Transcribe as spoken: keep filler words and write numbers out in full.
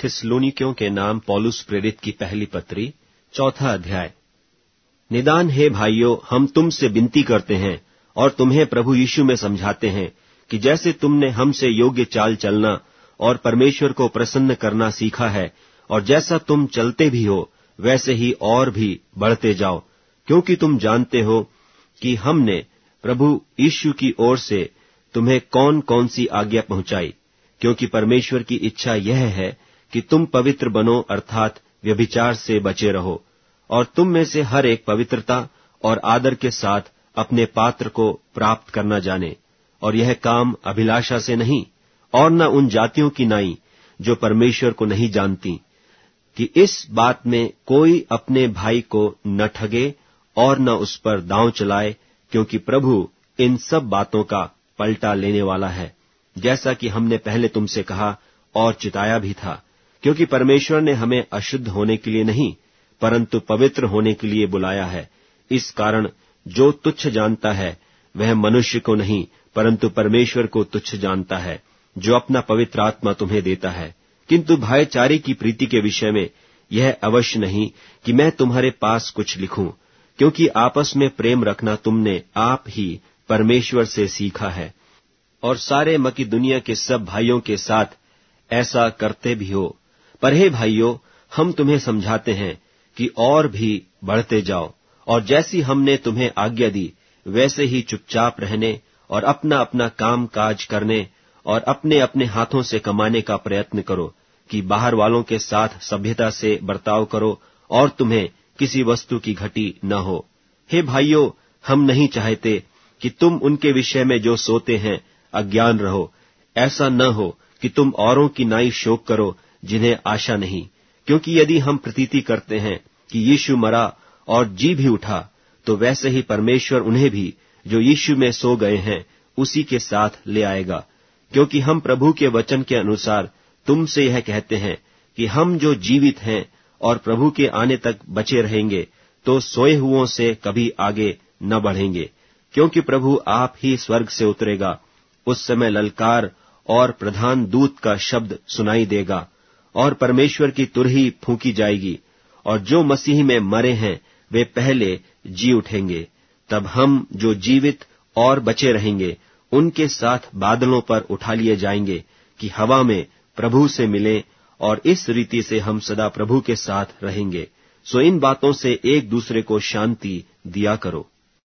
थिस्सलुनीकियों के नाम पौलुस प्रेरित की पहली पत्री, चौथा अध्याय। निदान हे भाइयों, हम तुमसे विनती करते हैं और तुम्हें प्रभु यीशु में समझाते हैं कि जैसे तुमने हमसे योग्य चाल चलना और परमेश्वर को प्रसन्न करना सीखा है, और जैसा तुम चलते भी हो वैसे ही और भी बढ़ते जाओ, क्योंकि तुम जानते हो कि हमने प्रभु यीशु की ओर से तुम्हें कौन कौन सी आज्ञा पहुंचाई। क्योंकि परमेश्वर की इच्छा यह है कि तुम पवित्र बनो, अर्थात व्यभिचार से बचे रहो, और तुम में से हर एक पवित्रता और आदर के साथ अपने पात्र को प्राप्त करना जाने, और यह काम अभिलाषा से नहीं और न उन जातियों की नाई जो परमेश्वर को नहीं जानती, कि इस बात में कोई अपने भाई को न ठगे और न उस पर दांव चलाए, क्योंकि प्रभु इन सब बातों का पलटा लेने वाला है, जैसा कि हमने पहले तुमसे कहा और चिताया भी था। क्योंकि परमेश्वर ने हमें अशुद्ध होने के लिए नहीं परंतु पवित्र होने के लिए बुलाया है। इस कारण जो तुच्छ जानता है वह मनुष्य को नहीं परंतु परमेश्वर को तुच्छ जानता है, जो अपना पवित्र आत्मा तुम्हें देता है। किंतु भाईचारे की प्रीति के विषय में यह अवश्य नहीं कि मैं तुम्हारे पास कुछ लिखूं, क्योंकि आपस में प्रेम रखना तुमने आप ही परमेश्वर से सीखा है, और सारे मकिदुनिया के सब भाइयों के साथ ऐसा करते भी हो। पर हे भाइयों, हम तुम्हें समझाते हैं कि और भी बढ़ते जाओ, और जैसी हमने तुम्हें आज्ञा दी वैसे ही चुपचाप रहने और अपना अपना काम काज करने और अपने अपने हाथों से कमाने का प्रयत्न करो, कि बाहर वालों के साथ सभ्यता से बर्ताव करो और तुम्हें किसी वस्तु की घटी न हो। हे भाइयों, हम नहीं चाहते कि तुम उनके विषय में जो सोते हैं अज्ञान रहो। ऐसा न हो कि तुम औरों की नाई शोक करो जिन्हें आशा नहीं। क्योंकि यदि हम प्रतीति करते हैं कि यीशु मरा और जी भी उठा, तो वैसे ही परमेश्वर उन्हें भी जो यीशु में सो गए हैं उसी के साथ ले आएगा। क्योंकि हम प्रभु के वचन के अनुसार तुमसे यह कहते हैं कि हम जो जीवित हैं और प्रभु के आने तक बचे रहेंगे, तो सोए हुओं से कभी आगे न बढ़ेंगे। क्योंकि प्रभु आप ही स्वर्ग से उतरेगा। उस समय ललकार और प्रधान दूत का शब्द सुनाई देगा, और परमेश्वर की तुरही फूंकी जाएगी, और जो मसीह में मरे हैं वे पहले जी उठेंगे। तब हम जो जीवित और बचे रहेंगे उनके साथ बादलों पर उठा लिए जाएंगे, कि हवा में प्रभु से मिलें, और इस रीति से हम सदा प्रभु के साथ रहेंगे। सो इन बातों से एक दूसरे को शांति दिया करो।